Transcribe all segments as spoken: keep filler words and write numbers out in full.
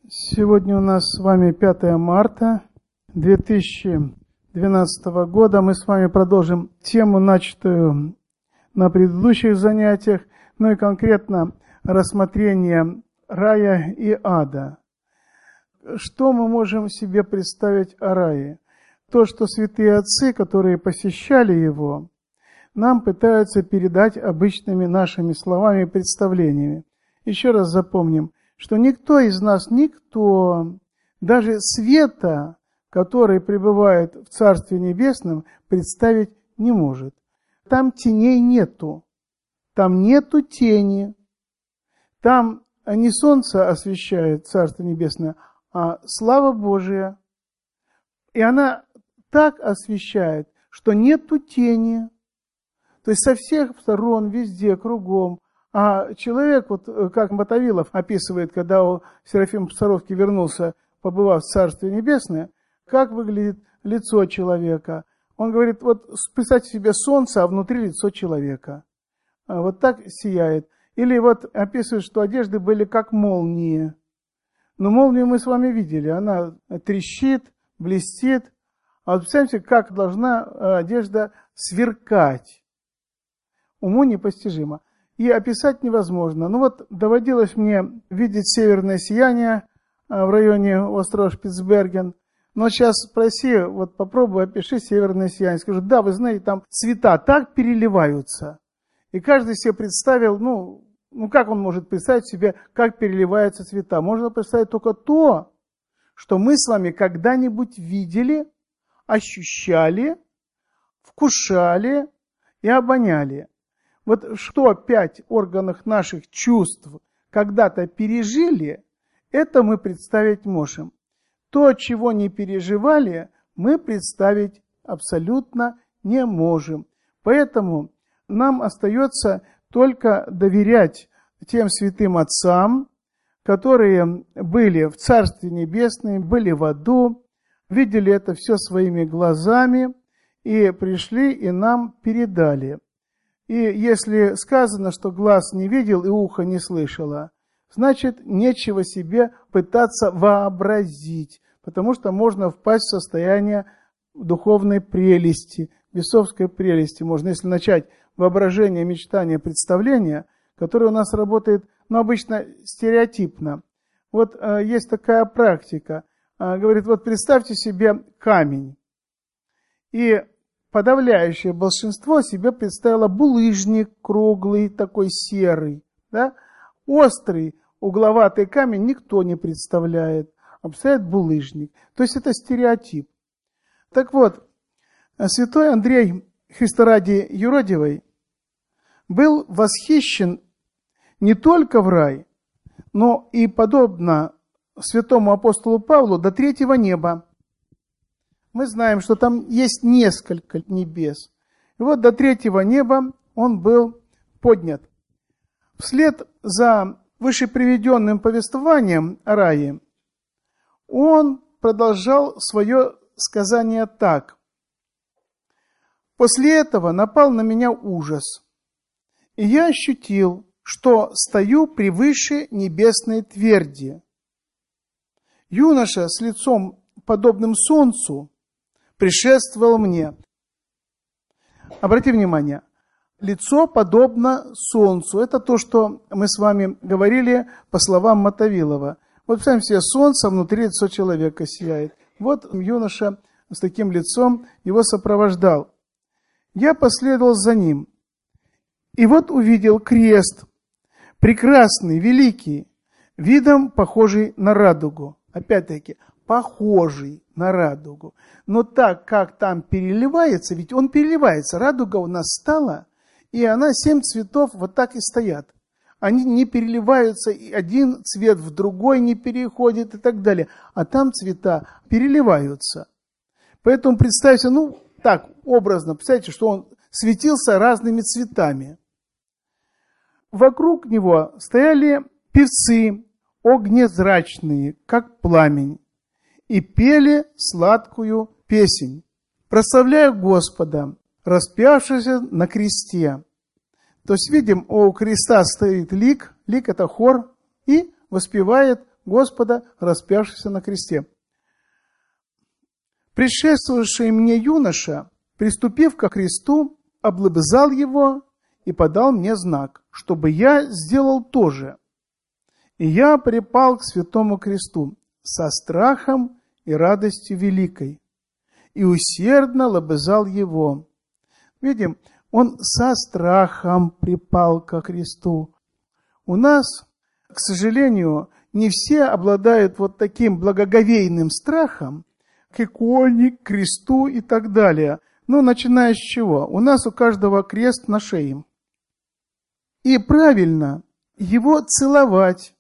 Сегодня у нас с вами пятое марта две тысячи двенадцатого года. Мы с вами продолжим тему, начатую на предыдущих занятиях, ну и конкретно рассмотрение рая и ада. Что мы можем себе представить о рае? То, что святые отцы, которые посещали его, нам пытаются передать обычными нашими словами и представлениями. Еще раз запомним, что никто из нас, никто, даже света, который пребывает в Царстве Небесном, представить не может. Там теней нету, там нету тени, там не солнце освещает Царство Небесное, а слава Божия. И она так освещает, что нету тени. То есть со всех сторон, везде, кругом. А человек, вот как Мотовилов описывает, когда Серафим Саровский вернулся, побывав в Царстве Небесное, как выглядит лицо человека. Он говорит, вот представьте себе солнце, а внутри лицо человека. Вот так сияет. Или вот описывает, что одежды были как молнии. Но молнию мы с вами видели, она трещит, блестит. А вот представьте, как должна одежда сверкать. Уму непостижимо. И описать невозможно. Ну вот доводилось мне видеть северное сияние в районе острова Шпицберген. Но сейчас спроси, вот попробуй, опиши северное сияние. Скажу, да, вы знаете, там цвета так переливаются. И каждый себе представил, ну, ну как он может представить себе, как переливаются цвета? Можно представить только то, что мы с вами когда-нибудь видели, ощущали, вкушали и обоняли. Вот что пять органов наших чувств когда-то пережили, это мы представить можем. То, чего не переживали, мы представить абсолютно не можем. Поэтому нам остается только доверять тем святым отцам, которые были в Царстве Небесном, были в аду, видели это все своими глазами и пришли и нам передали. И если сказано, что глаз не видел и ухо не слышало, значит, нечего себе пытаться вообразить, потому что можно впасть в состояние духовной прелести, бесовской прелести. Можно, если начать воображение, мечтание, представление, которое у нас работает, ну, обычно стереотипно. Вот э, есть такая практика. Э, говорит, вот представьте себе камень. И подавляющее большинство себе представило булыжник круглый, такой серый. Да? Острый, угловатый камень никто не представляет. А представляет булыжник. То есть это стереотип. Так вот, святой Андрей Христоради Юродивый был восхищен не только в рай, но и, подобно святому апостолу Павлу, до третьего неба. Мы знаем, что там есть несколько небес. И вот до третьего неба он был поднят. Вслед за вышеприведенным повествованием о рае, он продолжал свое сказание так. «После этого напал на меня ужас, и я ощутил, что стою превыше небесной тверди. Юноша с лицом, подобным солнцу, предшествовал мне». Обрати внимание, лицо подобно солнцу. Это то, что мы с вами говорили по словам Мотовилова. Вот представим себе, солнце, внутри лицо человека сияет. Вот юноша с таким лицом его сопровождал. Я последовал за ним. И вот увидел крест, прекрасный, великий, видом похожий на радугу. Опять-таки, похожий на радугу. Но так, как там переливается, ведь он переливается, радуга у нас стала, и она семь цветов вот так и стоят. Они не переливаются, и один цвет в другой не переходит и так далее. А там цвета переливаются. Поэтому представьте, ну так, образно, представьте, что он светился разными цветами. Вокруг него стояли певцы, огнезрачные, как пламень, и пели сладкую песнь, прославляя Господа, распявшегося на кресте. То есть видим, у креста стоит лик, лик это хор, и воспевает Господа, распявшегося на кресте. Предшествовавший мне юноша, приступив ко кресту, облобызал его и подал мне знак, чтобы я сделал то же. И я припал к святому кресту со страхом и радостью великой, и усердно лобызал его. Видим, он со страхом припал ко кресту. У нас, к сожалению, не все обладают вот таким благоговейным страхом к иконе, к кресту и так далее. Ну, начиная с чего? У нас у каждого крест на шее. И правильно его целовать.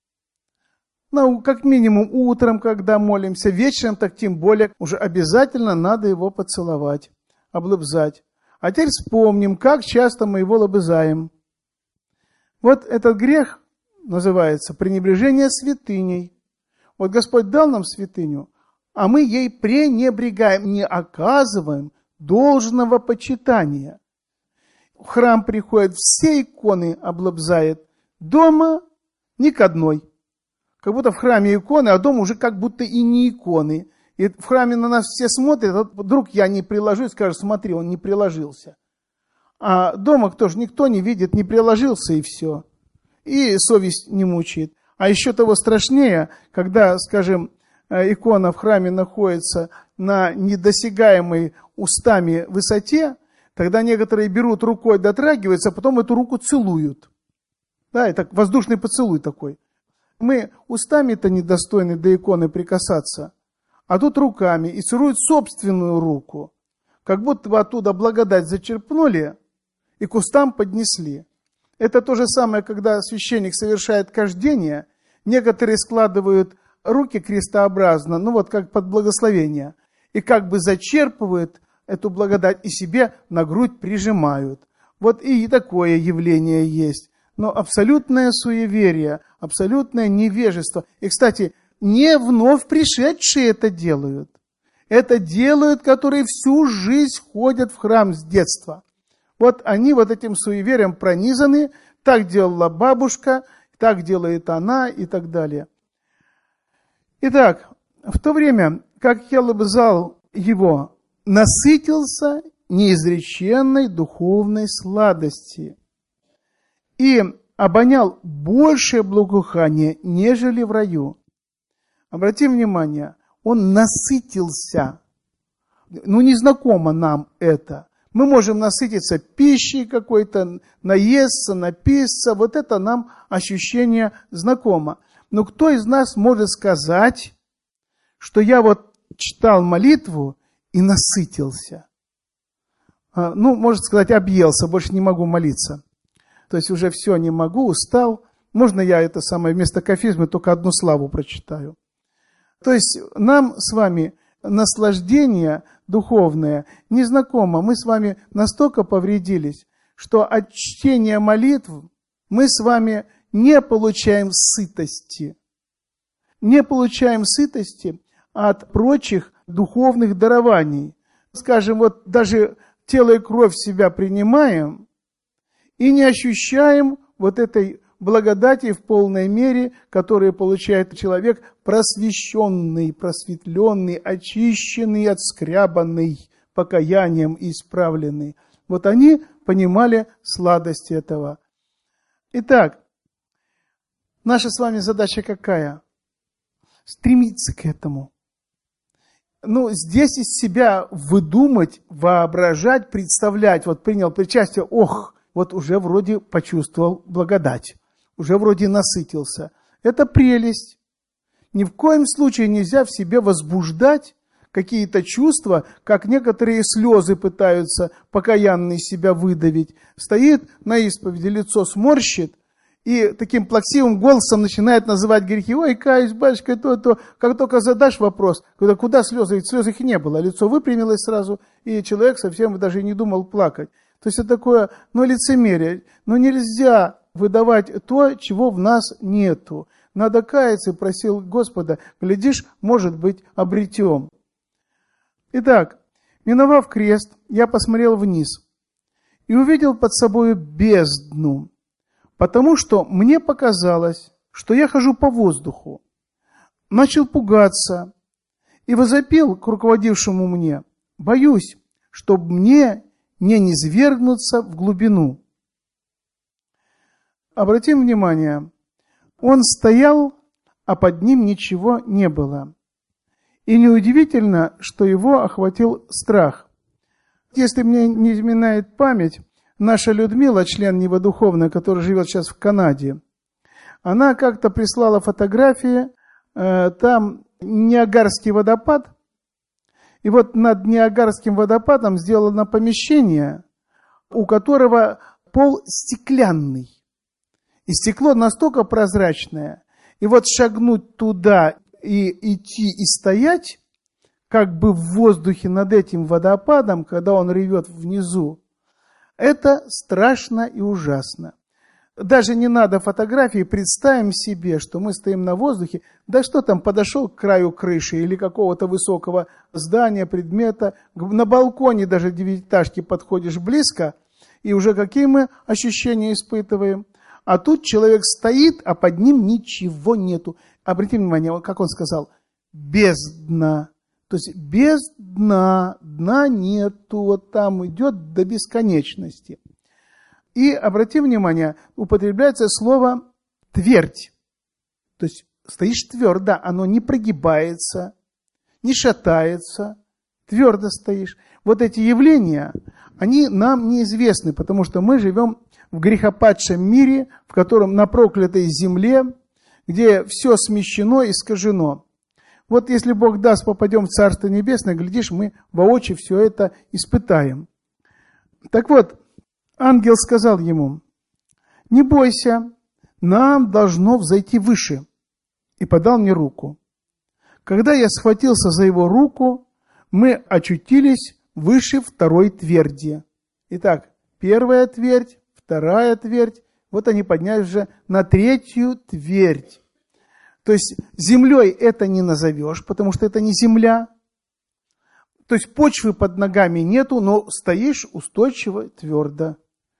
Ну, как минимум утром, когда молимся, вечером, так тем более, уже обязательно надо его поцеловать, облобзать. А теперь вспомним, как часто мы его лобызаем. Вот этот грех называется пренебрежение святыней. Вот Господь дал нам святыню, а мы ей пренебрегаем, не оказываем должного почитания. В храм приходят, все иконы облобзает, дома ни к одной. Как будто в храме иконы, а дома уже как будто и не иконы. И в храме на нас все смотрят, а вдруг я не приложусь, скажут, смотри, он не приложился. А дома тоже никто не видит, не приложился и все. И совесть не мучает. А еще того страшнее, когда, скажем, икона в храме находится на недосягаемой устами высоте, тогда некоторые берут рукой, дотрагиваются, а потом эту руку целуют. Да, это воздушный поцелуй такой. Мы устами-то недостойны до иконы прикасаться, а тут руками и целуют собственную руку. Как будто бы оттуда благодать зачерпнули и к устам поднесли. Это то же самое, когда священник совершает кождение, некоторые складывают руки крестообразно, ну вот как под благословение, и как бы зачерпывают эту благодать и себе на грудь прижимают. Вот и такое явление есть. Но абсолютное суеверие, абсолютное невежество. И, кстати, не вновь пришедшие это делают. Это делают, которые всю жизнь ходят в храм с детства. Вот они вот этим суеверием пронизаны. Так делала бабушка, так делает она и так далее. Итак, в то время, как я лобызал его, насытился неизреченной духовной сладости и обонял большее благоухание, нежели в раю. Обратим внимание, он насытился. Ну, незнакомо нам это. Мы можем насытиться пищей какой-то, наесться, напиться. Вот это нам ощущение знакомо. Но кто из нас может сказать, что я вот читал молитву и насытился? Ну, может сказать, объелся, больше не могу молиться. То есть уже все, не могу, устал. Можно я это самое вместо кафизмы только одну славу прочитаю? То есть нам с вами наслаждение духовное незнакомо. Мы с вами настолько повредились, что от чтения молитв мы с вами не получаем сытости. Не получаем сытости от прочих духовных дарований. Скажем, вот даже тело и кровь в себя принимаем и не ощущаем вот этой благодати в полной мере, которую получает человек просвещенный, просветленный, очищенный, отскрябанный покаянием и исправленный. Вот они понимали сладость этого. Итак, наша с вами задача какая? Стремиться к этому. Ну, здесь из себя выдумать, воображать, представлять. Вот принял причастие, ох, вот уже вроде почувствовал благодать, уже вроде насытился. Это прелесть. Ни в коем случае нельзя в себе возбуждать какие-то чувства, как некоторые слезы пытаются покаянные себя выдавить. Стоит на исповеди, лицо сморщит, и таким плаксивым голосом начинает называть грехи. Ой, каюсь, батюшка, то, то. Как только задашь вопрос, куда, куда слезы, ведь слез их не было. Лицо выпрямилось сразу, и человек совсем даже не думал плакать. То есть это такое, ну, лицемерие. Но нельзя выдавать то, чего в нас нету. Надо каяться, и просил Господа, глядишь, может быть, обретем. Итак, миновав крест, я посмотрел вниз и увидел под собой бездну. Потому что мне показалось, что я хожу по воздуху. начал пугаться и возопил к руководившему мне: «Боюсь, чтобы мне не низвергнуться в глубину». Обратим внимание, он стоял, а под ним ничего не было. И неудивительно, что его охватил страх. Если мне не изменяет память, наша Людмила, член Нива Духовная, которая живет сейчас в Канаде, она как-то прислала фотографии, э, там Ниагарский водопад, и вот над Ниагарским водопадом сделано помещение, у которого пол стеклянный. И стекло настолько прозрачное, и вот шагнуть туда и идти и стоять, как бы в воздухе над этим водопадом, когда он ревет внизу, это страшно и ужасно. Даже не надо фотографии, представим себе, что мы стоим на воздухе, да что там, подошел к краю крыши или какого-то высокого здания, предмета, на балконе даже девятиэтажки подходишь близко, и уже какие мы ощущения испытываем. А тут человек стоит, а под ним ничего нету. Обратите внимание, как он сказал, без дна. То есть без дна, дна нету, вот там идет до бесконечности. И обрати внимание, употребляется слово «твердь». То есть стоишь твердо, оно не прогибается, не шатается, твердо стоишь. Вот эти явления, они нам неизвестны, потому что мы живем в грехопадшем мире, в котором на проклятой земле, где все смещено и искажено. Вот если Бог даст, попадем в Царство Небесное, глядишь, мы воочию все это испытаем. Так вот, ангел сказал ему: «Не бойся, нам должно взойти выше». И подал мне руку. Когда я схватился за его руку, мы очутились выше второй тверди. Итак, первая твердь, вторая твердь, вот они поднялись уже на третью твердь. То есть землей это не назовешь, потому что это не земля. То есть почвы под ногами нету, но стоишь устойчиво, твердо.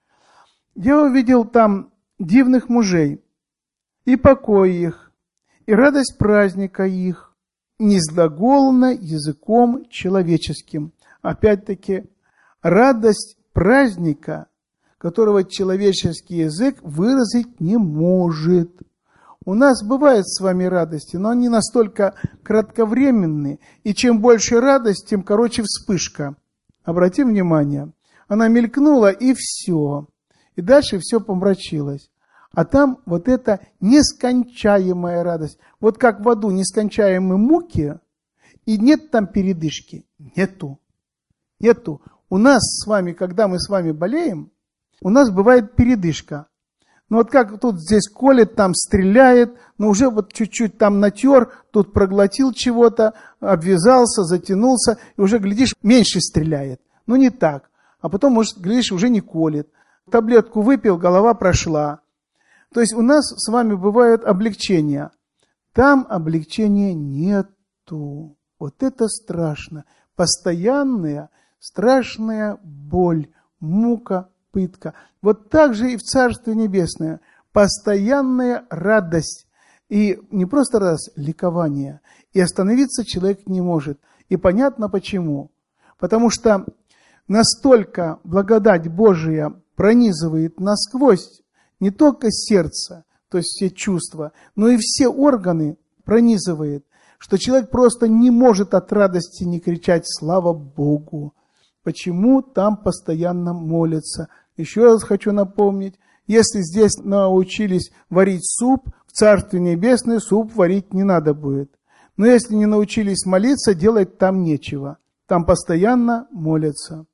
Я увидел там дивных мужей, и покой их, и радость праздника их, незглаголно языком человеческим. Опять-таки, радость праздника, которого человеческий язык выразить не может. У нас бывают с вами радости, но они настолько кратковременные, и чем больше радость, тем короче вспышка. Обратим внимание, она мелькнула, и все. И дальше все помрачилось. А там вот эта нескончаемая радость. Вот как в аду нескончаемые муки, и нет там передышки. Нету. Нету. У нас с вами, когда мы с вами болеем, у нас бывает передышка. Ну вот как тут здесь колет, там стреляет, но уже вот чуть-чуть там натер, тут проглотил чего-то, обвязался, затянулся, и уже, глядишь, меньше стреляет. Ну не так. А потом, может, глядишь, уже не колет. Таблетку выпил, голова прошла. То есть у нас с вами бывает облегчение. Там облегчения нету. Вот это страшно. Постоянная, страшная боль, мука, пытка. Вот так же и в Царстве Небесное. Постоянная радость. И не просто радость, ликование. И остановиться человек не может. И понятно почему. Потому что настолько благодать Божия пронизывает насквозь не только сердце, то есть все чувства, но и все органы пронизывает, что человек просто не может от радости не кричать «Слава Богу!». Почему там постоянно молятся? Еще раз хочу напомнить, если здесь научились варить суп, в Царстве Небесное суп варить не надо будет. Но если не научились молиться, делать там нечего. Там постоянно молятся.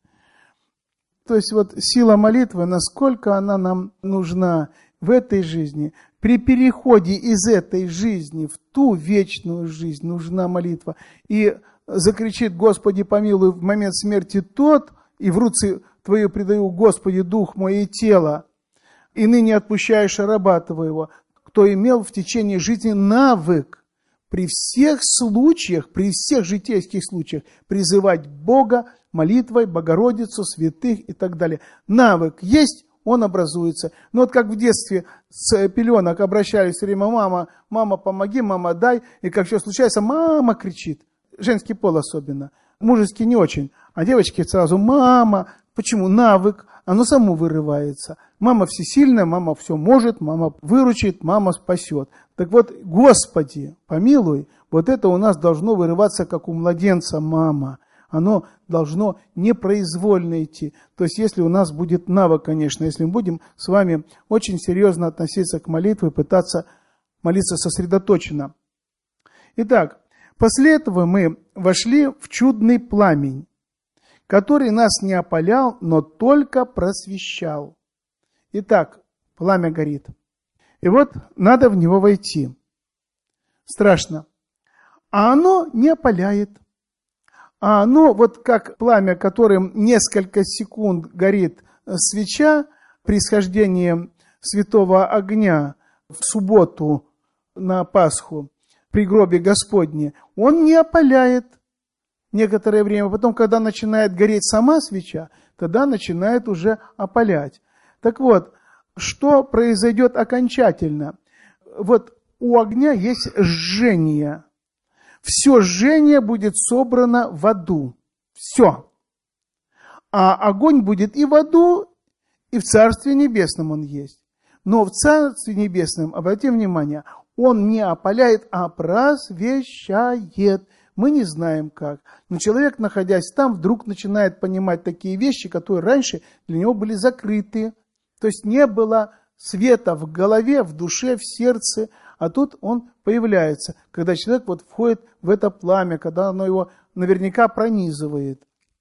То есть вот сила молитвы, насколько она нам нужна в этой жизни. При переходе из этой жизни в ту вечную жизнь нужна молитва. И закричит: «Господи, помилуй» в момент смерти тот, и в руцы Твою предаю, Господи, дух мой и тело, и ныне отпущаешь раба Твоего, кто имел в течение жизни навык при всех случаях, при всех житейских случаях призывать Бога молитвой, Богородицу, святых и так далее. Навык есть, он образуется. Но вот как в детстве с пеленок обращались все время: мама, мама, помоги, мама, дай. И как что случается, мама кричит. Женский пол особенно. Мужеский не очень. А девочки сразу: мама. Почему? Навык. Оно само вырывается. Мама всесильная, мама все может, мама выручит, мама спасет. Так вот, Господи, помилуй, вот это у нас должно вырываться, как у младенца, мама. Оно должно непроизвольно идти. То есть, если у нас будет навык, конечно, если мы будем с вами очень серьезно относиться к молитве, пытаться молиться сосредоточенно. Итак, после этого мы вошли в чудный пламень, который нас не опалял, но только просвещал. Итак, пламя горит. И вот надо в него войти. Страшно. А оно не опаляет. А оно, вот как пламя, которым несколько секунд горит свеча при схождении святого огня в субботу на Пасху при гробе Господне, он не опаляет некоторое время. Потом, когда начинает гореть сама свеча, тогда начинает уже опалять. Так вот, что произойдет окончательно? Вот у огня есть жжение. Все жжение будет собрано в аду. Все. А огонь будет и в аду, и в Царстве Небесном он есть. Но в Царстве Небесном, обратите внимание, он не опаляет, а просвещает. Мы не знаем как. Но человек, находясь там, вдруг начинает понимать такие вещи, которые раньше для него были закрыты. То есть не было света в голове, в душе, в сердце. А тут он появляется, когда человек вот входит в это пламя, когда оно его наверняка пронизывает.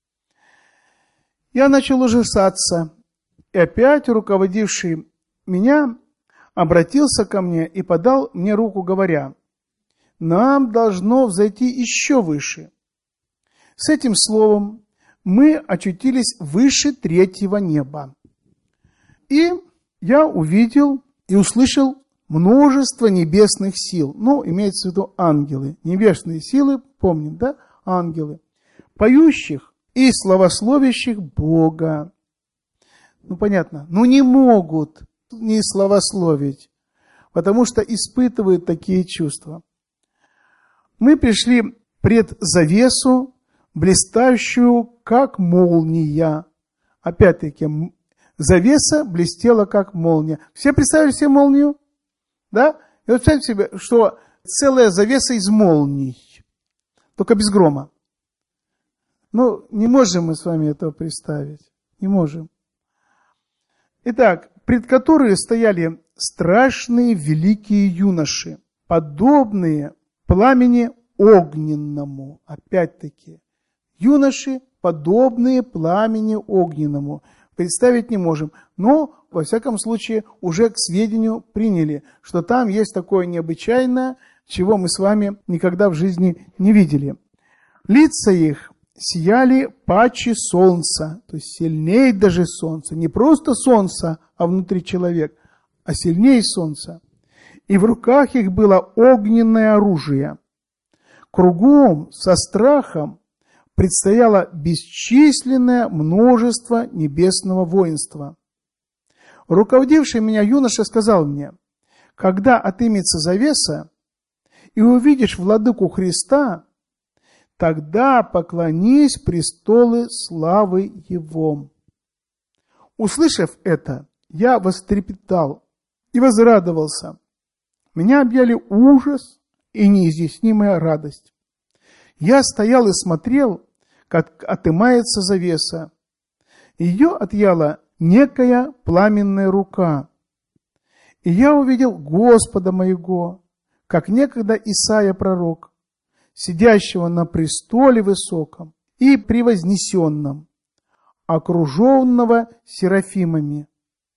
Я начал ужасаться. И опять руководивший меня обратился ко мне и подал мне руку, говоря: нам должно взойти еще выше. С этим словом мы очутились выше третьего неба. И я увидел и услышал множество небесных сил. Ну, имеется в виду ангелы. Небесные силы, помним, да? Ангелы. Поющих и славословящих Бога. Ну, понятно. Ну, не могут не славословить, потому что испытывают такие чувства. Мы пришли пред завесу, блистающую, как молния. Опять-таки, завеса блестела, как молния. Все представили себе молнию? Да? И вот представьте себе, что целая завеса из молний, только без грома. Ну, не можем мы с вами этого представить. Не можем. Итак, пред которые стояли страшные великие юноши, подобные пламени огненному. Опять-таки, юноши, подобные пламени огненному. Представить не можем, но, во всяком случае, уже к сведению приняли, что там есть такое необычайное, чего мы с вами никогда в жизни не видели. Лица их сияли паче солнца, то есть сильнее даже солнца. Не просто солнца, а внутри человек, а сильнее солнца. И в руках их было огненное оружие. Кругом со страхом предстояло бесчисленное множество небесного воинства. Руководивший меня юноша сказал мне: когда отымется завеса, и увидишь владыку Христа, тогда поклонись престолы славы Его. Услышав это, я вострепетал и возрадовался. Меня объяли ужас и неизъяснимая радость. Я стоял и смотрел, как отымается завеса. Ее отъяла некая пламенная рука. И я увидел Господа моего, как некогда Исаия пророк, сидящего на престоле высоком и превознесенном, окруженного серафимами.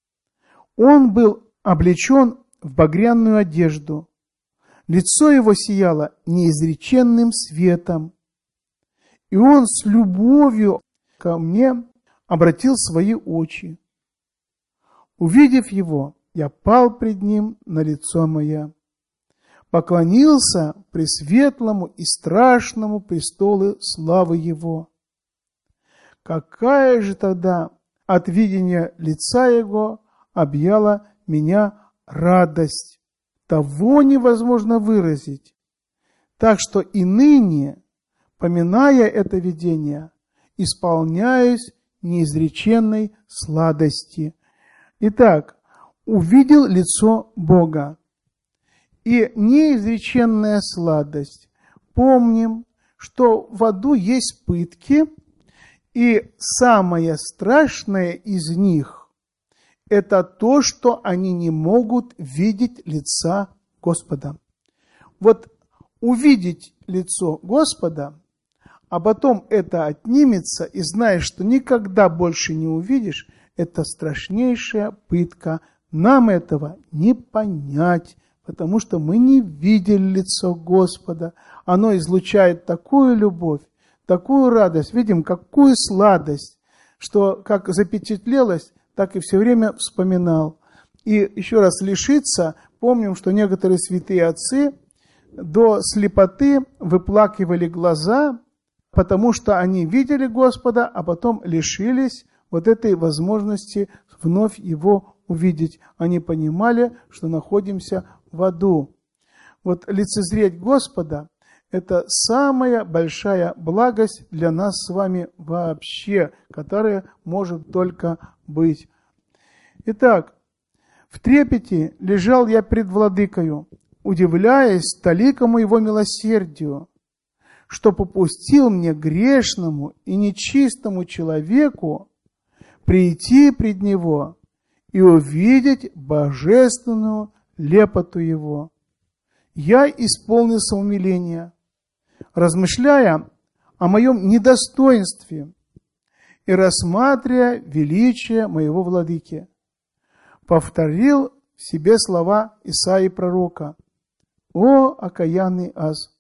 Он был облечен в багряную одежду. Лицо его сияло неизреченным светом, и он с любовью ко мне обратил свои очи. Увидев его, я пал пред ним на лицо мое, поклонился пресветлому и страшному престолу славы его. Какая же тогда от видения лица Его объяла меня радость. Того невозможно выразить. Так что и ныне, поминая это видение, исполняюсь неизреченной сладости. Итак, увидел лицо Бога. И неизреченная сладость. Помним, что в аду есть пытки, и самое страшное из них – это то, что они не могут видеть лица Господа. Вот увидеть лицо Господа, а потом это отнимется, и знаешь, что никогда больше не увидишь, это страшнейшая пытка. Нам этого не понять, потому что мы не видели лицо Господа. Оно излучает такую любовь, такую радость, видим, какую сладость, что как запечатлелось, так и все время вспоминал. И еще раз лишиться, помним, что некоторые святые отцы до слепоты выплакивали глаза, потому что они видели Господа, а потом лишились вот этой возможности вновь Его увидеть. Они понимали, что находимся в аду. Вот лицезреть Господа – это самая большая благость для нас с вами вообще, которая может только быть. Итак, в трепете лежал я пред владыкою, удивляясь толикому Его милосердию, что попустил мне грешному и нечистому человеку прийти пред Него и увидеть божественную лепоту Его. Я исполнился умиления, размышляя о моем недостоинстве и рассматривая величие моего владыки. Повторил в себе слова Исаии пророка: «О, окаянный аз!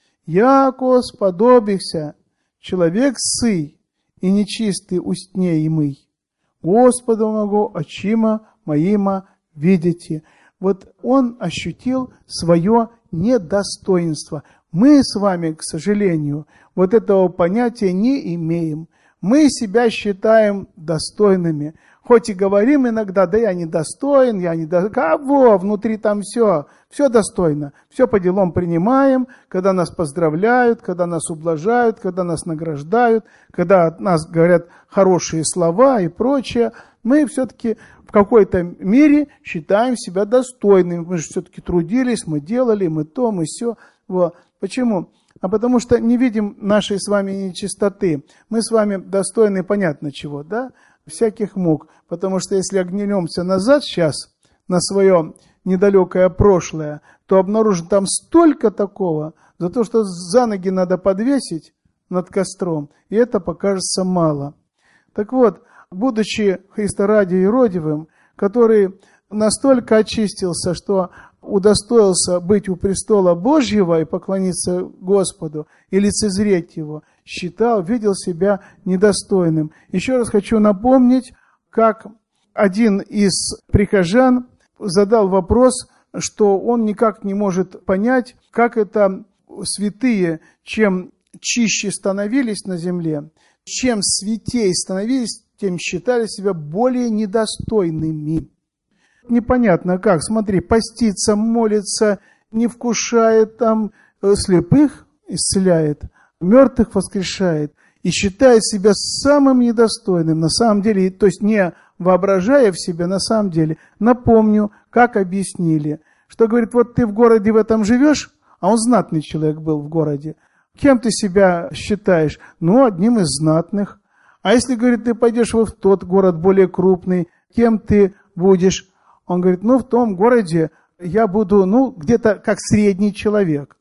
Яко сподобихся человек сый и нечистый устне и мый, Господу моего очима моима видите». Вот он ощутил свое недостоинство. Мы с вами, к сожалению, вот этого понятия не имеем. Мы себя считаем достойными. Хоть и говорим иногда: да я недостоин, я недостоин. Кого? Внутри там все, все достойно. Все по делам принимаем, когда нас поздравляют, когда нас ублажают, когда нас награждают, когда от нас говорят хорошие слова и прочее. Мы все-таки в какой-то мере считаем себя достойными. Мы же все-таки трудились, мы делали, мы то, мы сё. Вот. Почему? А потому что не видим нашей с вами нечистоты. Мы с вами достойны, понятно чего, да? Всяких мук. Потому что если оглянемся назад сейчас на свое недалекое прошлое, то обнаружим там столько такого, за то, что за ноги надо подвесить над костром, и это покажется мало. Так вот, будучи Христа ради иродивым, который настолько очистился, что удостоился быть у престола Божьего и поклониться Господу, и лицезреть Его, считал, видел себя недостойным. Еще раз хочу напомнить, как один из прихожан задал вопрос, что он никак не может понять, как это святые, чем чище становились на земле, чем святей становились, тем считали себя более недостойными. Непонятно как, смотри, постится, молится, не вкушает, там слепых исцеляет, мертвых воскрешает и считает себя самым недостойным. На самом деле, то есть не воображая в себе, на самом деле. Напомню, как объяснили, что говорит: вот ты в городе в этом живешь, а он знатный человек был в городе. Кем ты себя считаешь? Ну, одним из знатных. А если, говорит, ты пойдешь в тот город более крупный, кем ты будешь? Он говорит: ну, в том городе я буду, ну, где-то как средний человек.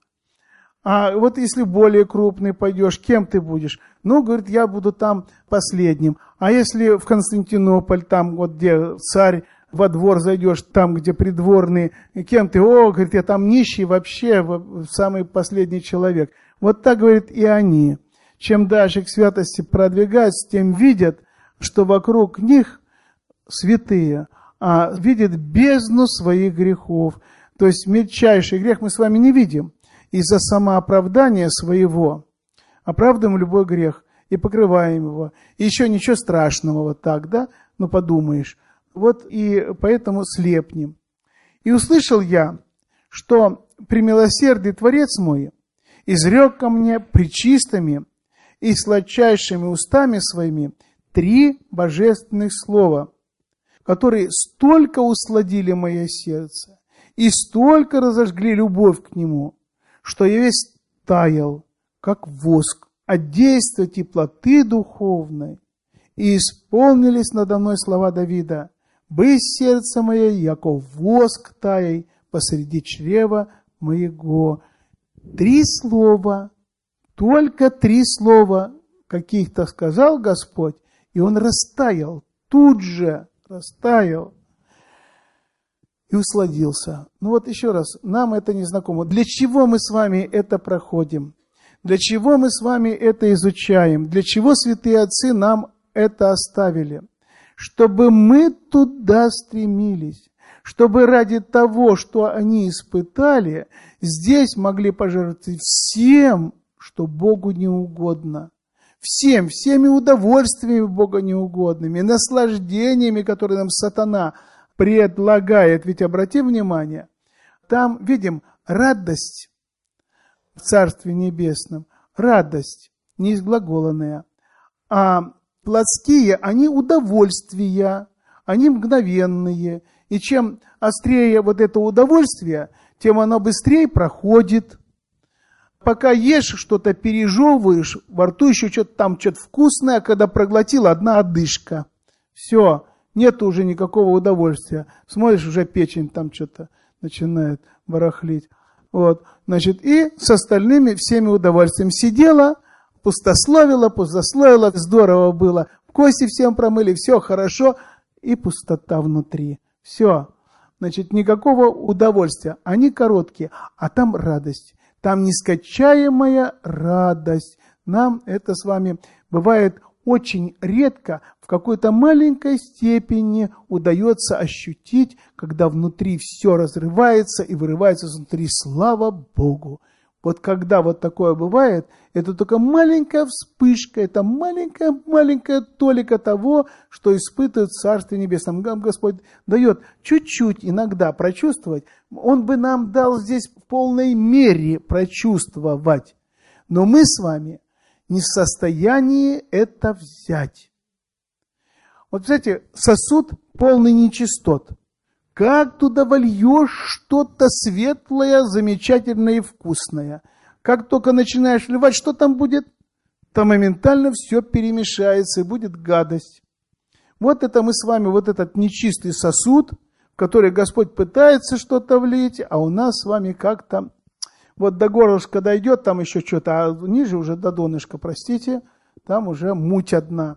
А вот если более крупный пойдешь, кем ты будешь? Ну, говорит, я буду там последним. А если в Константинополь, там вот где царь, во двор зайдешь, там, где придворные, кем ты? О, говорит, я там нищий вообще, самый последний человек. Вот так, говорит, и они. Чем дальше к святости продвигаются, тем видят, что вокруг них святые, а видят бездну своих грехов. То есть мельчайший грех мы с вами не видим. Из-за самооправдания своего оправдываем любой грех. и покрываем его. И еще ничего страшного вот так, да? Ну, подумаешь. Вот и поэтому слепнем. И услышал я, что премилосердный Творец мой изрек ко мне пречистыми и сладчайшими устами своими три божественных слова, которые столько усладили мое сердце и столько разожгли любовь к нему, что я весь таял, как воск, от действия теплоты духовной. И исполнились надо мной слова Давида: «Бысь сердце мое, яко воск таяй посреди чрева моего». Три слова, только три слова каких-то сказал Господь, и он растаял, тут же растаял и усладился. Ну вот еще раз, нам это не знакомо. Для чего мы с вами это проходим? Для чего мы с вами это изучаем? Для чего святые отцы нам это оставили? Чтобы мы туда стремились. Чтобы ради того, что они испытали, здесь могли пожертвовать всем, что Богу не угодно. Всем, всеми удовольствиями Бога неугодными, наслаждениями, которые нам сатана предлагает. Ведь обрати внимание, там видим радость в Царстве Небесном, радость неизглаголанная, а плотские, они удовольствия, они мгновенные. И чем острее вот это удовольствие, тем оно быстрее проходит. Пока ешь, что-то пережевываешь, во рту еще что-то там, что-то вкусное, а когда проглотил, одна одышка. Все, нет уже никакого удовольствия. Смотришь, уже печень там что-то начинает барахлить. Вот, значит, и с остальными всеми удовольствием сидела, пустословила, пустословила, здорово было. Кости всем промыли, все хорошо, и пустота внутри. Все, значит, никакого удовольствия. Они короткие, а там радость. Там нескончаемая радость. Нам это с вами бывает очень редко, в какой-то маленькой степени удается ощутить, когда внутри все разрывается и вырывается изнутри. Слава Богу! Вот когда вот такое бывает, это только маленькая вспышка, это маленькая-маленькая толика того, что испытывает в Царстве Небесном. Господь дает чуть-чуть иногда прочувствовать. Он бы нам дал здесь в полной мере прочувствовать. Но мы с вами не в состоянии это взять. Вот, знаете, сосуд полный нечистот. Как туда вольешь что-то светлое, замечательное и вкусное? Как только начинаешь вливать, что там будет? То моментально все перемешается и будет гадость. Вот это мы с вами, вот этот нечистый сосуд, в который Господь пытается что-то влить, а у нас с вами как-то вот до горлышка дойдет, там еще что-то, а ниже уже до донышка, простите, там уже муть одна.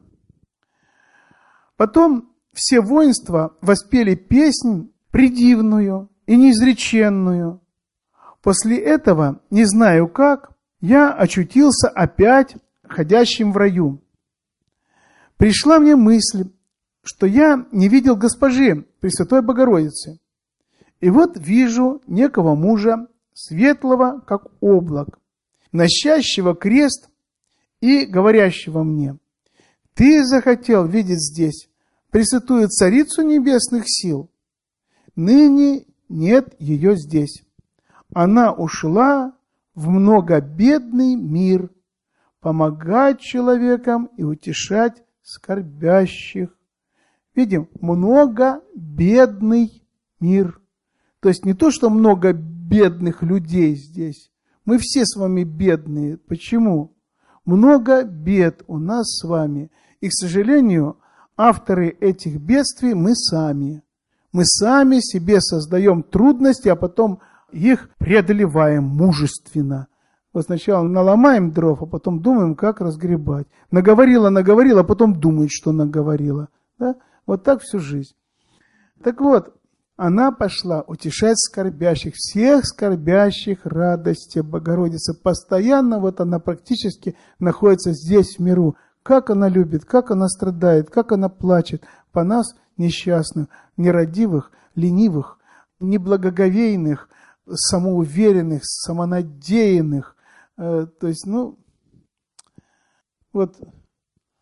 Потом все воинства воспели песнь предивную и неизреченную. После этого, не знаю как, я очутился опять ходящим в раю. Пришла мне мысль, что я не видел госпожи Пресвятой Богородицы. И вот вижу некого мужа, светлого, как облак, носящего крест и говорящего мне: «Ты захотел видеть здесь Пресвятую Царицу Небесных сил? Ныне нет ее здесь. Она ушла в многобедный мир, помогать человекам и утешать скорбящих». Видим, многобедный мир. То есть не то, что много бедных людей здесь. Мы все с вами бедные. Почему? Много бед у нас с вами. И, к сожалению, авторы этих бедствий мы сами. Мы сами себе создаем трудности, а потом их преодолеваем мужественно. Вот сначала наломаем дров, а потом думаем, как разгребать. Наговорила, наговорила, а потом думает, что наговорила. Да? Вот так всю жизнь. Так вот, она пошла утешать скорбящих, всех скорбящих радости Богородицы. Постоянно вот она практически находится здесь, в миру. Как она любит, как она страдает, как она плачет по нас, несчастных, нерадивых, ленивых, неблагоговейных, самоуверенных, самонадеянных. То есть, ну, вот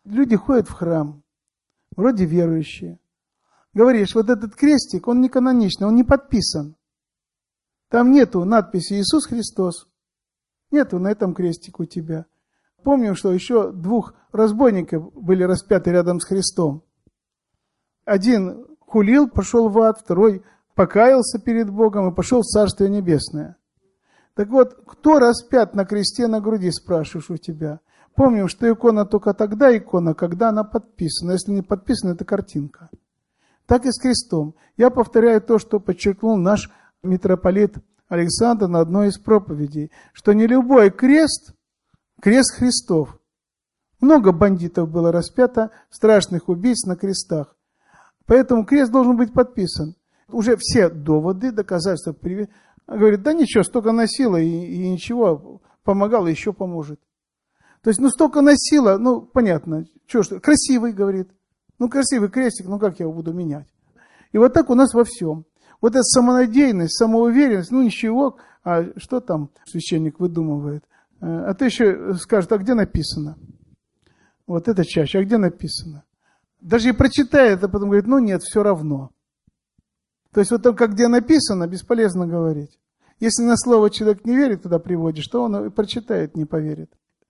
люди ходят в храм, вроде верующие. Говоришь, вот этот крестик, он не каноничный, он не подписан. Там нету надписи «Иисус Христос». Нету на этом крестике у тебя. Помню, что еще двух разбойников были распяты рядом с Христом. Один хулил, пошел в ад, второй покаялся перед Богом и пошел в Царствие Небесное. Так вот, кто распят на кресте на груди, спрашиваешь у тебя? Помним, что икона только тогда икона, когда она подписана. Если не подписана, это картинка. Так и с крестом. Я повторяю то, что подчеркнул наш митрополит Александр на одной из проповедей, что не любой крест, крест Христов. Много бандитов было распято, страшных убийств на крестах. Поэтому крест должен быть подписан. Уже все доводы, доказательства привели. Говорит, да ничего, столько носила и, и ничего, помогало, еще поможет. То есть, ну столько носила, ну понятно, что, что, красивый, говорит. Ну красивый крестик, ну как я его буду менять? И вот так у нас во всем. Вот эта самонадеянность, самоуверенность, ну ничего, а что там священник выдумывает? А ты еще скажешь, а где написано? Вот это чаще, а где написано? Даже и прочитает, а потом говорит, ну нет, все равно. То есть вот только где написано, бесполезно говорить. Если на слово человек не верит, туда приводишь, то он и прочитает, не поверит.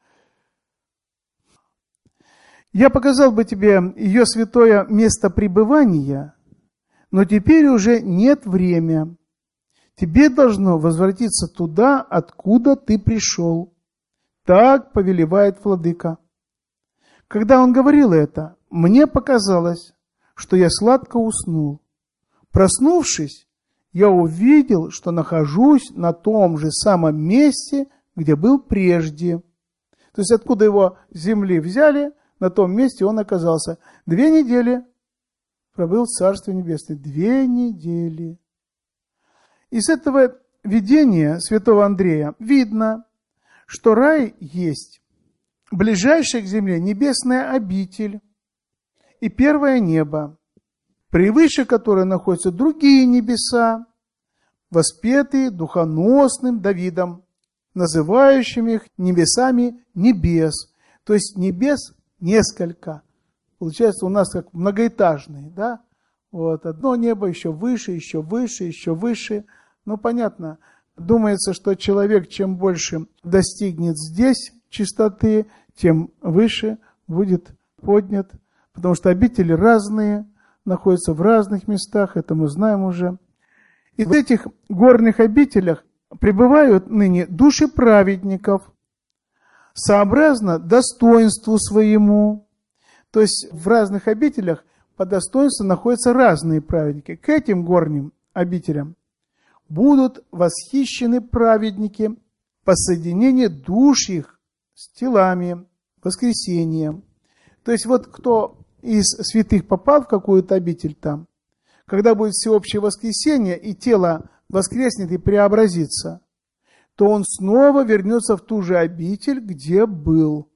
Я показал бы тебе ее святое место пребывания, но теперь уже нет времени. Тебе должно возвратиться туда, откуда ты пришел. Так повелевает владыка. Когда он говорил это, мне показалось, что я сладко уснул. Проснувшись, я увидел, что нахожусь на том же самом месте, где был прежде. То есть откуда его с земли взяли, на том месте он оказался. Две недели пробыл в Царстве Небесном. Две недели. Из этого видения святого Андрея видно, что рай есть ближайшая к земле небесная обитель и первое небо, превыше которой находятся другие небеса, воспетые духоносным Давидом, называющим их небесами небес. То есть небес несколько. Получается у нас как многоэтажные, да? Вот одно небо еще выше, еще выше, еще выше. Ну, понятно, думается, что человек чем больше достигнет здесь чистоты, тем выше будет поднят. Потому что обители разные, находятся в разных местах, это мы знаем уже. И в этих горных обителях пребывают ныне души праведников, сообразно достоинству своему. То есть в разных обителях по достоинству находятся разные праведники. К этим горним обителям будут восхищены праведники по соединению душ их с телами, воскресением. То есть вот кто из святых попал в какую-то обитель там, когда будет всеобщее воскресение и тело воскреснет и преобразится, то он снова вернется в ту же обитель, где был.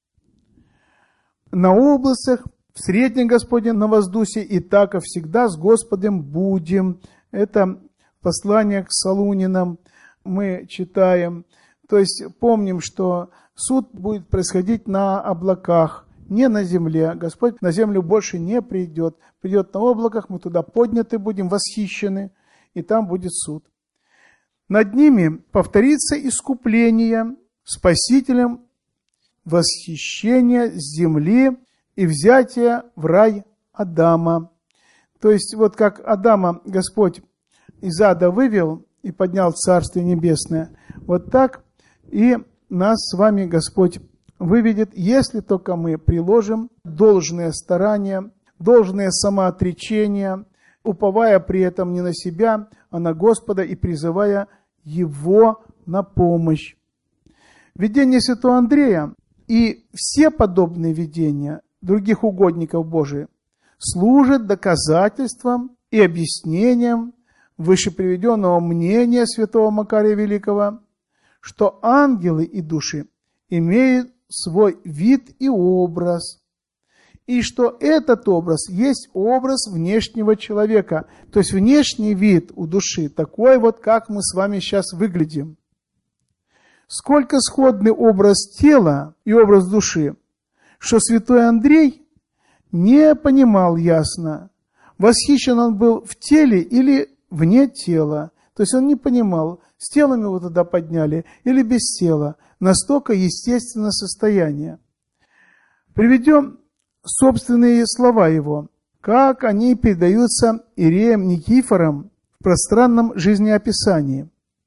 На областях, в среднем Господне на воздухе, и так и всегда с Господом будем. Это послание к Солунинам мы читаем. То есть помним, что суд будет происходить на облаках, не на земле. Господь на землю больше не придет. Придет на облаках, мы туда подняты будем, восхищены, и там будет суд. Над ними повторится искупление Спасителем, восхищение с земли и взятие в рай Адама. То есть вот как Адама Господь из ада вывел и поднял в Царствие Небесное, вот так и нас с вами Господь выведет, если только мы приложим должное старание, должное самоотречение, уповая при этом не на себя, а на Господа и призывая Его на помощь. Видение святого Андрея и все подобные видения других угодников Божиих служат доказательством и объяснением вышеприведенного мнения святого Макария Великого, что ангелы и души имеют свой вид и образ, и что этот образ есть образ внешнего человека, то есть внешний вид у души, такой вот, как мы с вами сейчас выглядим. Сколько сходный образ тела и образ души, что святой Андрей не понимал ясно, восхищен он был в теле или вне тела. То есть он не понимал, с телом его туда подняли или без тела. Настолько естественное состояние. Приведем собственные слова его, как они передаются Иереем Никифором в пространном жизнеописании.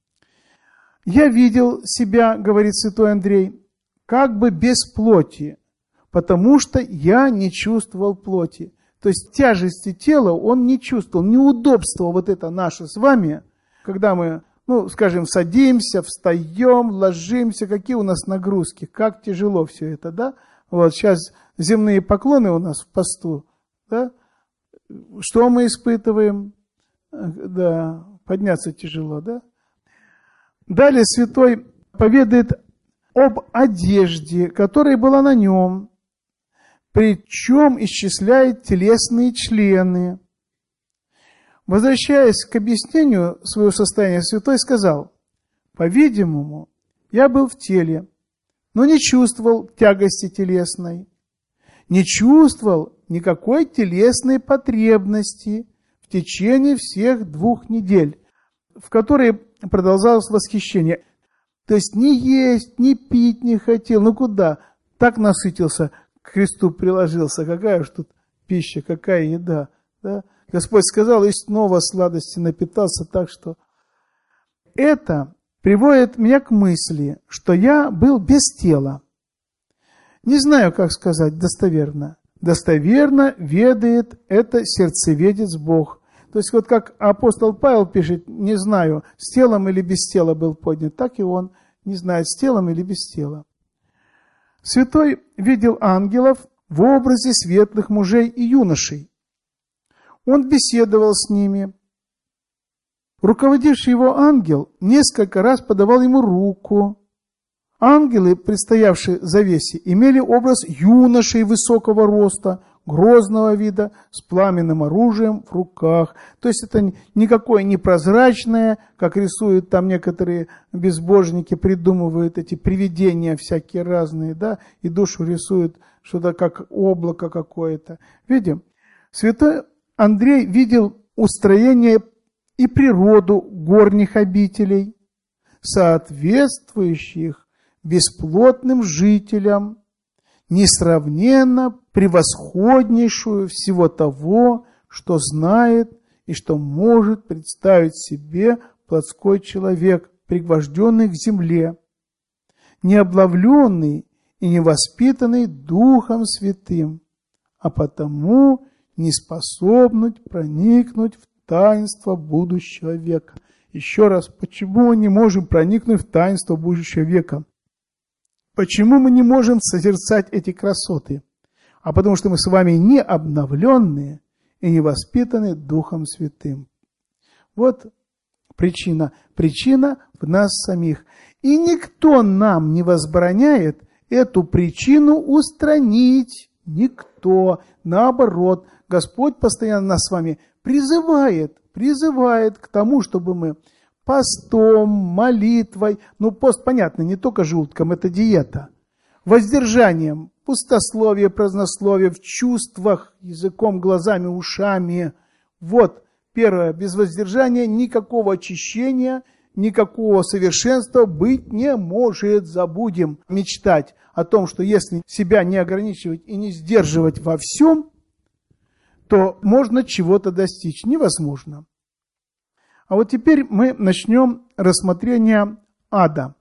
«Я видел себя, — говорит святой Андрей, — как бы без плоти, потому что я не чувствовал плоти». То есть тяжести тела он не чувствовал, неудобство вот это наше с вами, когда мы, ну, скажем, садимся, встаем, ложимся, какие у нас нагрузки, как тяжело все это, да? Вот сейчас земные поклоны у нас в посту, да? Что мы испытываем? Да, подняться тяжело, да? Далее святой поведает об одежде, которая была на нем, причем исчисляет телесные члены. Возвращаясь к объяснению своего состояния, святой сказал: «По-видимому, я был в теле, но не чувствовал тягости телесной, не чувствовал никакой телесной потребности в течение всех двух недель, в которые продолжалось восхищение». То есть ни есть, ни пить не хотел, ну куда? Так насытился, к Христу приложился. Какая уж тут пища, какая еда, да? Господь сказал, и снова сладости напитался, так что это приводит меня к мысли, что я был без тела. Не знаю, как сказать достоверно. Достоверно ведает это сердцеведец Бог. То есть вот как апостол Павел пишет, не знаю, с телом или без тела был поднят, так и он не знает, с телом или без тела. Святой видел ангелов в образе светлых мужей и юношей. Он беседовал с ними. Руководивший его ангел несколько раз подавал ему руку. Ангелы, предстоявшие завесе, имели образ юношей высокого роста, грозного вида, с пламенным оружием в руках. То есть это никакое не прозрачное, как рисуют там некоторые безбожники, придумывают эти привидения всякие разные, да, и душу рисуют что-то как облако какое-то. Видим? Святой Андрей видел устроение и природу горних обителей, соответствующих бесплотным жителям, несравненно превосходнейшую всего того, что знает и что может представить себе плотской человек, пригвожденный к земле, необлавленный и невоспитанный Духом Святым, а потому не способный проникнуть в таинство будущего века. Еще раз, почему мы не можем проникнуть в таинство будущего века? Почему мы не можем созерцать эти красоты? А потому что мы с вами не обновленные и не воспитаны Духом Святым. Вот причина. Причина в нас самих. И никто нам не возбраняет эту причину устранить. Никто. Наоборот, Господь постоянно нас с вами призывает, призывает к тому, чтобы мы постом, молитвой, ну пост, понятно, не только желудком, это диета, воздержанием, пустословие, празднословие, в чувствах, языком, глазами, ушами. Вот, первое, без воздержания никакого очищения, никакого совершенства быть не может. Забудем мечтать о том, что если себя не ограничивать и не сдерживать во всем, то можно чего-то достичь. Невозможно. А вот теперь мы начнем рассмотрение ада.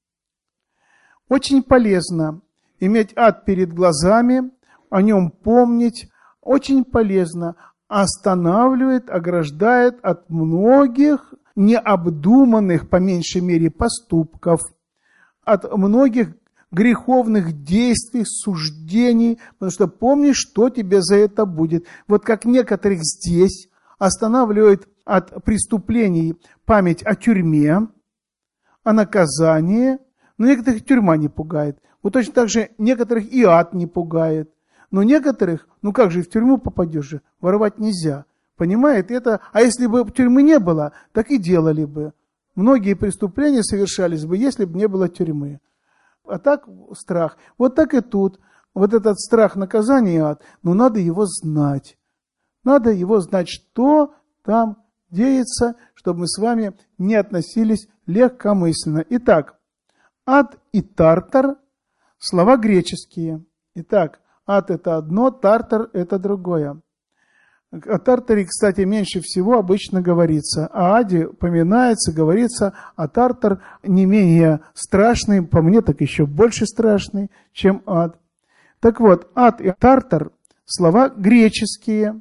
Очень полезно иметь ад перед глазами, о нем помнить. Очень полезно. Останавливает, ограждает от многих необдуманных, по меньшей мере, поступков, от многих греховных действий, суждений, потому что помни, что тебе за это будет. Вот как некоторых здесь останавливает от преступлений память о тюрьме, о наказании, но некоторых тюрьма не пугает. Вот точно так же некоторых и ад не пугает. Но некоторых, ну как же в тюрьму попадешь же, воровать нельзя. Понимает это? А если бы тюрьмы не было, так и делали бы. Многие преступления совершались бы, если бы не было тюрьмы. А так страх. Вот так и тут. вот этот страх наказания ад, но надо его знать. Надо его знать, что там деется, чтобы мы с вами не относились легкомысленно. Итак, ад и тартар – слова греческие. Итак, ад – это одно, тартар – это другое. О тартаре, кстати, меньше всего обычно говорится. О аде упоминается, говорится, а тартар не менее страшный, по мне так еще больше страшный, чем ад. Так вот, ад и тартар – слова греческие,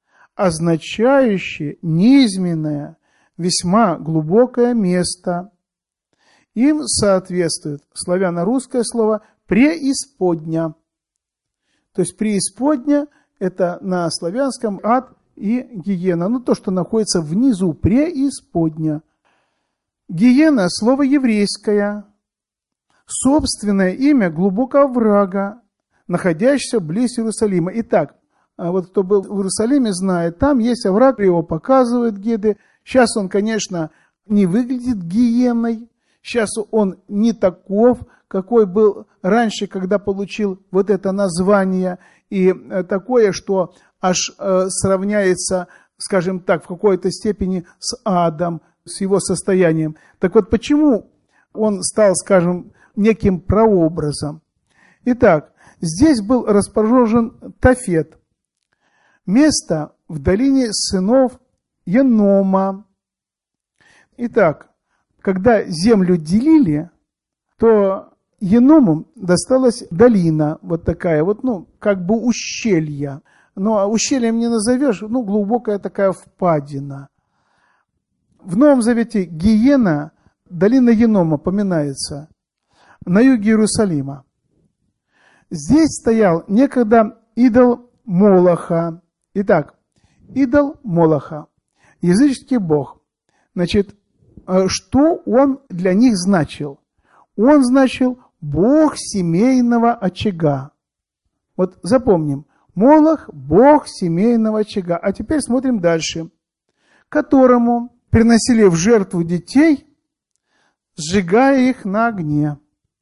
означающие низменное, весьма глубокое место. Им соответствует славяно-русское слово «преисподня». То есть преисподня – это на славянском ад и гиена. Ну, то, что находится внизу, преисподня. Гиена – слово еврейское, собственное имя глубокого врага, находящегося близ Иерусалима. Итак, вот кто был в Иерусалиме, знает, там есть овраг, его показывают гиды. Сейчас он, конечно, не выглядит гиеной. Сейчас он не таков, какой был раньше, когда получил вот это название. И такое, что аж сравняется, скажем так, в какой-то степени с адом, с его состоянием. Так вот, почему он стал, скажем, неким прообразом? Итак, здесь был расположен Тофет. Место в долине сынов Енома. Итак, когда землю делили, то Еному досталась долина, вот такая вот, ну, как бы ущелье. Но ущельем не назовешь, ну, глубокая такая впадина. В Новом Завете Гиена, долина Енома, поминается, на юге Иерусалима. Здесь стоял некогда идол Молоха. Итак, идол Молоха, языческий бог. Значит, что он для них значил? Он значил бог семейного очага. Вот запомним, Молох – бог семейного очага. А теперь смотрим дальше. Которому приносили в жертву детей, сжигая их на огне.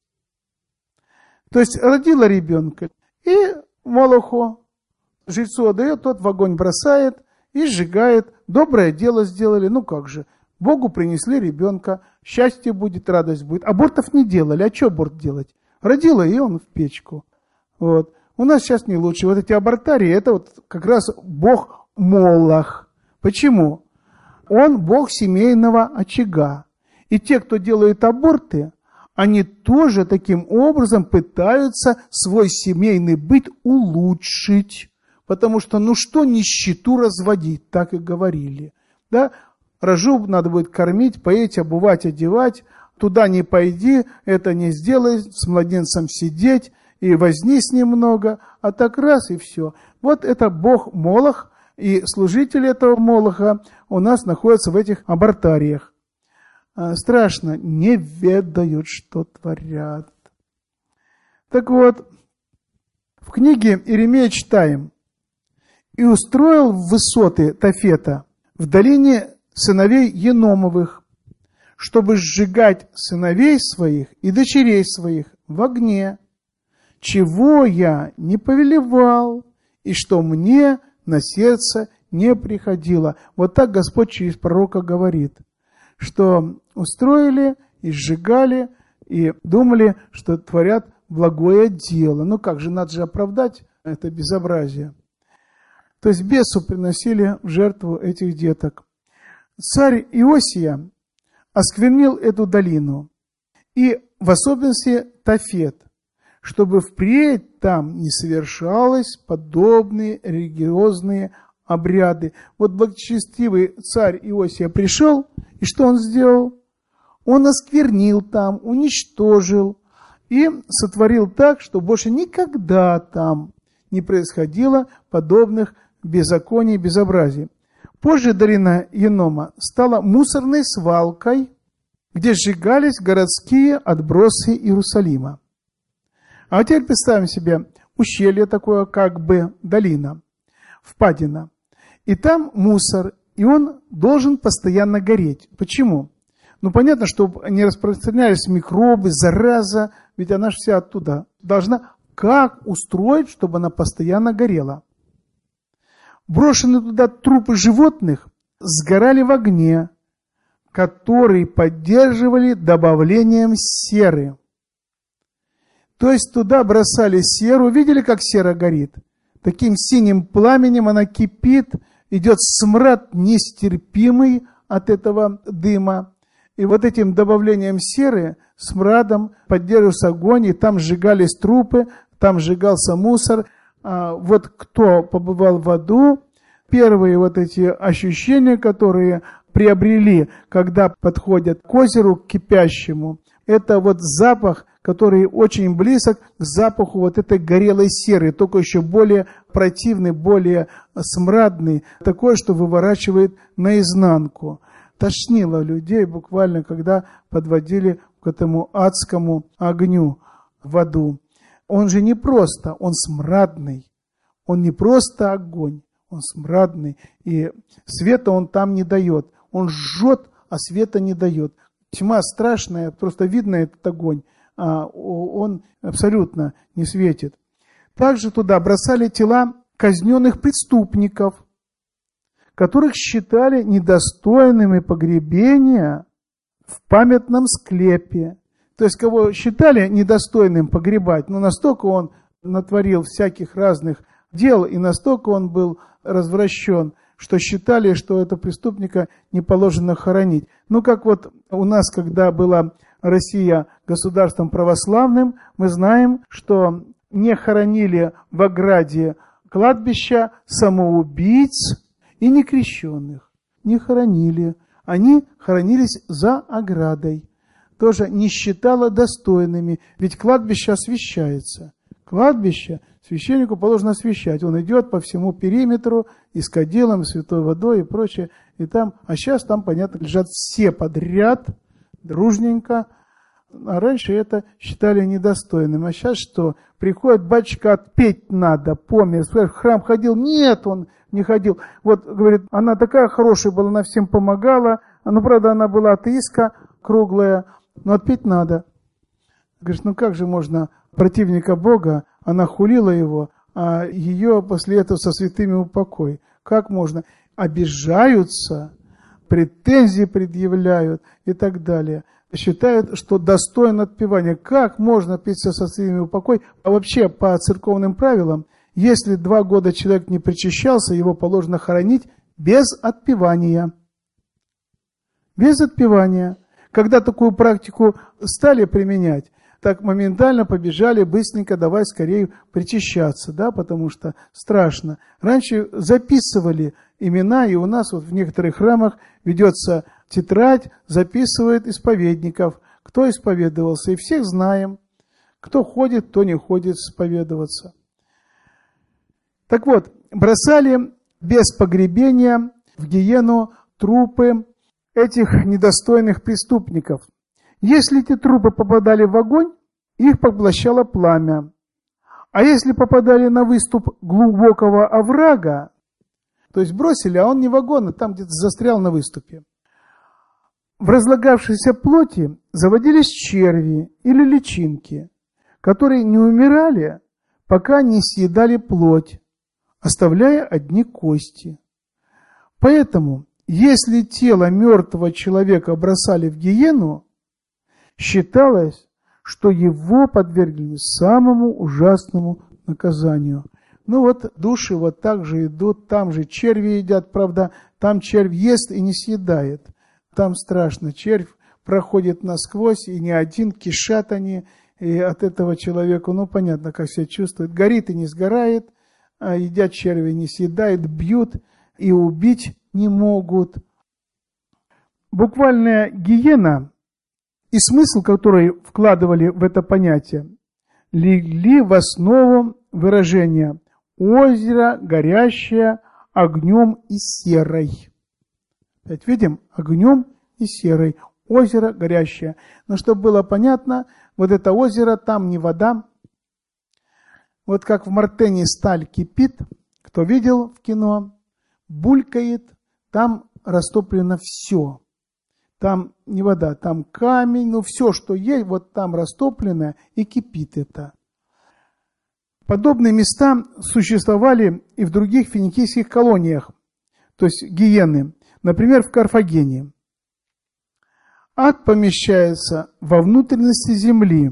То есть родила ребенка, и Молоху, жрецу отдает, тот в огонь бросает и сжигает. Доброе дело сделали, ну как же. Богу принесли ребенка, счастье будет, радость будет. Абортов не делали, а что аборт делать? Родила, и он в печку. Вот. У нас сейчас не лучше. Вот эти абортарии, это вот как раз бог Молох. Почему? Он бог семейного очага. И те, кто делают аборты, они тоже таким образом пытаются свой семейный быт улучшить. Потому что, ну что нищету разводить, так и говорили. Да? Рожу надо будет кормить, поить, обувать, одевать. Туда не пойди, это не сделай, с младенцем сидеть, и возни с ним много, а так раз и все. Вот это бог Молох, и служители этого Молоха у нас находятся в этих абортариях. Страшно, не ведают, что творят. Так вот, в книге Иеремия читаем: «И устроил в высоты Тофета в долине сыновей Еномовых, чтобы сжигать сыновей своих и дочерей своих в огне, чего я не повелевал, и что мне на сердце не приходило». Вот так Господь через пророка говорит, что устроили и сжигали, и думали, что творят благое дело. Ну как же, надо же оправдать это безобразие. То есть бесу приносили в жертву этих деток. Царь Иосия осквернил эту долину, и в особенности Тофет, чтобы впредь там не совершалось подобные религиозные обряды. Вот благочестивый царь Иосия пришел, и что он сделал? Он осквернил там, уничтожил и сотворил так, что больше никогда там не происходило подобных беззаконий и безобразий. Позже долина Енома стала мусорной свалкой, где сжигались городские отбросы Иерусалима. А теперь представим себе ущелье такое, как бы долина, впадина. И там мусор, и он должен постоянно гореть. Почему? Ну, понятно, чтобы не распространялись микробы, зараза, ведь она же вся оттуда должна как устроить, чтобы она постоянно горела. Брошенные туда трупы животных сгорали в огне, который поддерживали добавлением серы. То есть туда бросали серу. Видели, как сера горит? Таким синим пламенем она кипит, идет смрад нестерпимый от этого дыма. И вот этим добавлением серы, смрадом поддерживался огонь, и там сжигались трупы, там сжигался мусор. А вот кто побывал в аду, первые вот эти ощущения, которые приобрели, когда подходят к озеру, к кипящему, это вот запах, который очень близок к запаху вот этой горелой серы, только еще более противный, более смрадный, такой, что выворачивает наизнанку. Тошнило людей буквально, когда подводили к этому адскому огню в аду. Он же не просто, он смрадный, он не просто огонь, он смрадный, и света он там не дает. Он жжет, а света не дает. Тьма страшная, просто видно этот огонь, а он абсолютно не светит. Также туда бросали тела казненных преступников, которых считали недостойными погребения в памятном склепе. То есть, кого считали недостойным погребать, но настолько он натворил всяких разных дел, и настолько он был развращен, что считали, что этого преступника не положено хоронить. Ну, как вот у нас, когда была Россия государством православным, мы знаем, что не хоронили в ограде кладбища самоубийц и некрещенных. Не хоронили. Они хоронились за оградой. Тоже не считала достойными, ведь кладбище освящается. Кладбище священнику положено освящать. Он идет по всему периметру и с кадилом, и святой водой и прочее. И там, а сейчас там, понятно, лежат все подряд, дружненько. А раньше это считали недостойным. А сейчас что? Приходит батюшка, отпеть надо, помер. В храм ходил? Нет, он не ходил. Вот, говорит, она такая хорошая была, она всем помогала. Ну, правда, она была атеистка круглая, но отпеть надо. Говорит, ну как же можно противника Бога, она хулила его, а ее после этого со святыми упокой. Как можно? Обижаются, претензии предъявляют и так далее. Считают, что достоин отпевания. Как можно питься со святыми упокой? А вообще, по церковным правилам, если два года человек не причащался, его положено хоронить без отпевания. Без отпевания. Когда такую практику стали применять, так моментально побежали, быстренько давай скорее причащаться, да, потому что страшно. Раньше записывали имена, и у нас вот в некоторых храмах ведется тетрадь, записывает исповедников, кто исповедовался, и всех знаем, кто ходит, кто не ходит исповедоваться. Так вот, бросали без погребения в гиену трупы этих недостойных преступников. Если эти трупы попадали в огонь, их поглощало пламя. А если попадали на выступ глубокого оврага, то есть бросили, а он не в огонь, а там где-то застрял на выступе. В разлагавшейся плоти заводились черви или личинки, которые не умирали, пока не съедали плоть, оставляя одни кости. Поэтому, если тело мертвого человека бросали в гиену, считалось, что его подвергли самому ужасному наказанию. Ну вот души вот так же идут, там же черви едят, правда, там червь ест и не съедает. Там страшно, червь проходит насквозь, и не один, кишат они, и от этого человека, ну понятно, как себя чувствует, горит и не сгорает, а едят черви, не съедает, бьют и убить не могут. Буквальная гиена и смысл, который вкладывали в это понятие, легли в основу выражения «озеро, горящее огнем и серой». Опять видим, огнем и серой. Озеро горящее. Но чтобы было понятно, вот это озеро, там не вода. Вот как в Мартене сталь кипит, кто видел в кино, булькает, там растоплено все. Там не вода, там камень, ну все, что есть, вот там растоплено и кипит это. Подобные места существовали и в других финикийских колониях, то есть гиены, например, в Карфагене. Ад помещается во внутренности земли.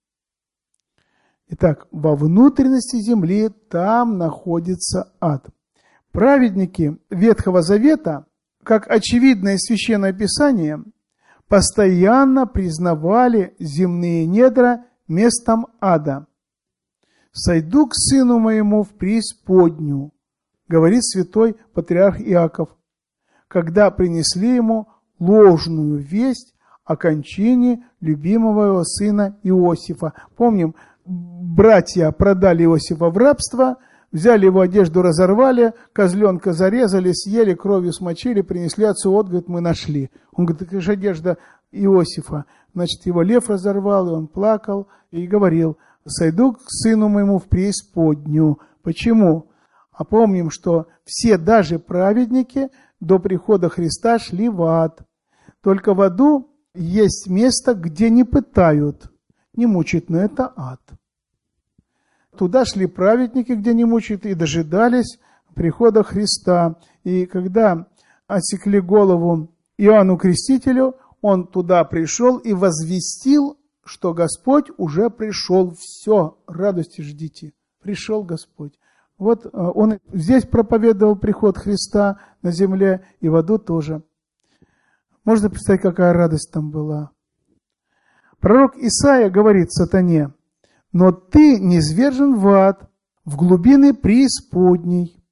Итак, во внутренности земли там находится ад. Праведники Ветхого Завета, как очевидное священное писание, постоянно признавали земные недра местом ада. «Сойду к сыну моему в преисподнюю», говорит святой патриарх Иаков, когда принесли ему ложную весть о кончине любимого его сына Иосифа. Помним, братья продали Иосифа в рабство, взяли его одежду, разорвали, козленка зарезали, съели, кровью смочили, принесли отцу, вот, говорит, мы нашли. Он говорит, это же одежда Иосифа. Значит, его лев разорвал, и он плакал, и говорил, сойду к сыну моему в преисподнюю. Почему? А помним, что все, даже праведники, до прихода Христа шли в ад. Только в аду есть место, где не пытают, не мучают, но это ад. Туда шли праведники, где не мучают, и дожидались прихода Христа. И когда отсекли голову Иоанну Крестителю, он туда пришел и возвестил, что Господь уже пришел. Все, радости ждите. Пришел Господь. Вот он здесь проповедовал приход Христа на земле, и в аду тоже. Можно представить, какая радость там была. Пророк Исаия говорит сатане, «Но ты низвержен в ад, в глубины преисподней».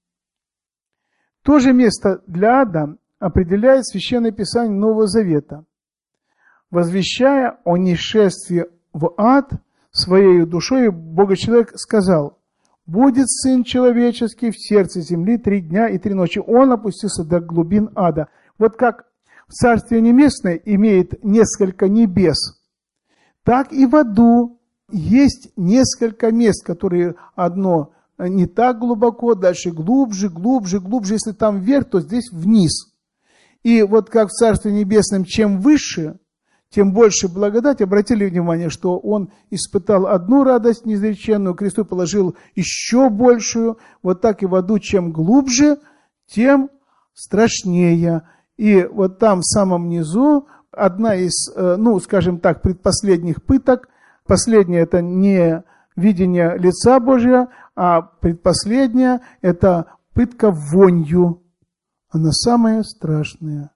То же место для ада определяет Священное Писание Нового Завета. Возвещая о нишествии в ад своей душой, Бога-человек сказал, «Будет Сын Человеческий в сердце земли три дня и три ночи». Он опустился до глубин ада. Вот как Царствие Небесное имеет несколько небес, так и в аду есть несколько мест, которые одно не так глубоко, дальше глубже, глубже, глубже. Если там вверх, то здесь вниз. И вот как в Царстве Небесном, чем выше, тем больше благодать. Обратили внимание, что он испытал одну радость неизреченную, к кресту положил еще большую. Вот так и в аду, чем глубже, тем страшнее. И вот там в самом низу одна из, ну, скажем так, предпоследних пыток. Последняя – это не видение лица Божия, а предпоследняя – это пытка вонью. Она самая страшная.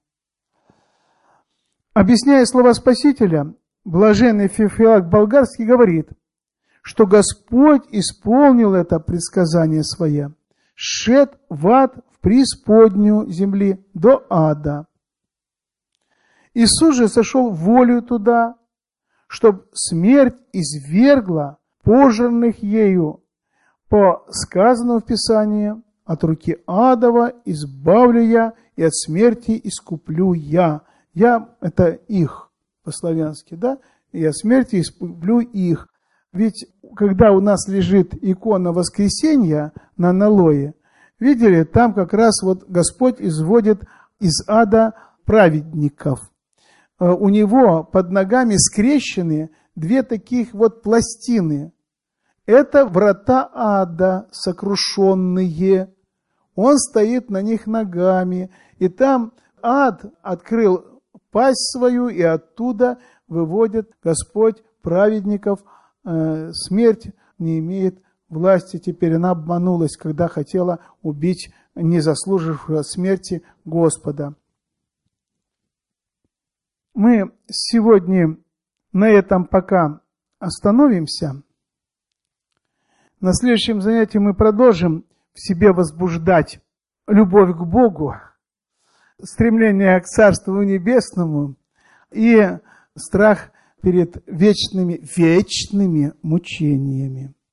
Объясняя слова Спасителя, блаженный Феофилак Болгарский говорит, что Господь исполнил это предсказание свое, шед в ад, в преисподнюю земли, до ада. Иисус же сошел волею туда, чтоб смерть извергла пожранных ею, по сказанному в Писании, от руки адова избавлю я, и от смерти искуплю я. Я – это их, по-славянски, да? И от смерти искуплю их. Ведь когда у нас лежит икона Воскресения на аналое, видели, там как раз вот Господь изводит из ада праведников. У него под ногами скрещены две таких вот пластины. Это врата ада сокрушенные. Он стоит на них ногами. И там ад открыл пасть свою, и оттуда выводит Господь праведников. Смерть не имеет власти. Теперь она обманулась, когда хотела убить незаслужившего смерти Господа. Мы сегодня на этом пока остановимся. На следующем занятии мы продолжим в себе возбуждать любовь к Богу, стремление к Царству Небесному и страх перед вечными, вечными мучениями.